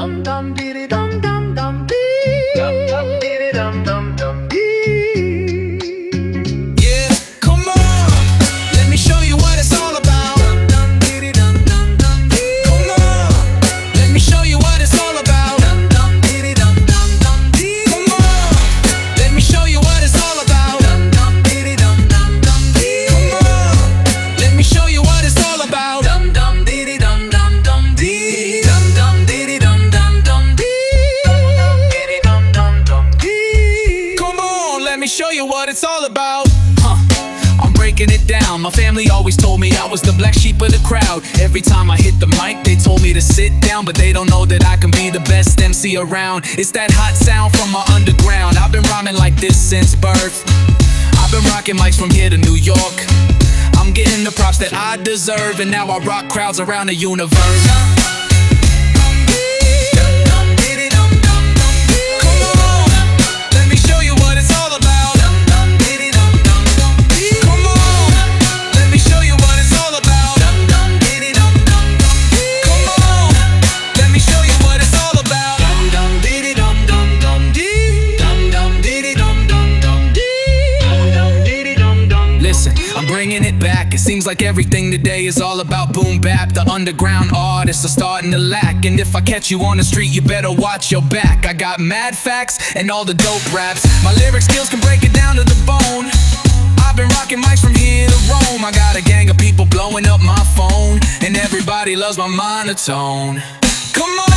dum dum dee dum dum dum dee dum dum dee dum dum dum dee. Yeah, come on, let me show you what it's all about. Dum dum dee dum dum dum dee. Come on, let me show you what it's all about. Dum dum dee dum dum dum dee. Come on, let me show you what it's all about. Dum dum dee dum dum dum dee. Come on, let me show you what it's all about. Dum dum dee dum dum dum dee. Dum dum dee dum dum dum dee. Dum dum dee dum dum dum dee. Come on, let me show you what it's all about. I'm breaking it down. My family always told me I was the black sheep of the crowd. Every time I hit the mic, they told me to sit down, but they don't know that I can be the best MC around. It's that hot sound from my underground. I've been rhyming like this since birth. I've been rocking mics from here to New York. I'm getting the props that I deserve, and now I rock crowds around the universe. Come on, let me show you what it's all about. Come on, let me show you what it's all about. Come on, let me show you what it's all about. Listen, I'm bringing it back. It seems like everything today is all about boom bap. The underground artists are starting to lack, and if I catch you on the street, you better watch your back. I got mad facts and all the dope raps. My lyric skills can break it down to the bone. I've been rocking mics from here to Rome. I got a gang of people blowing up my phone, and everybody loves my monotone. Come on.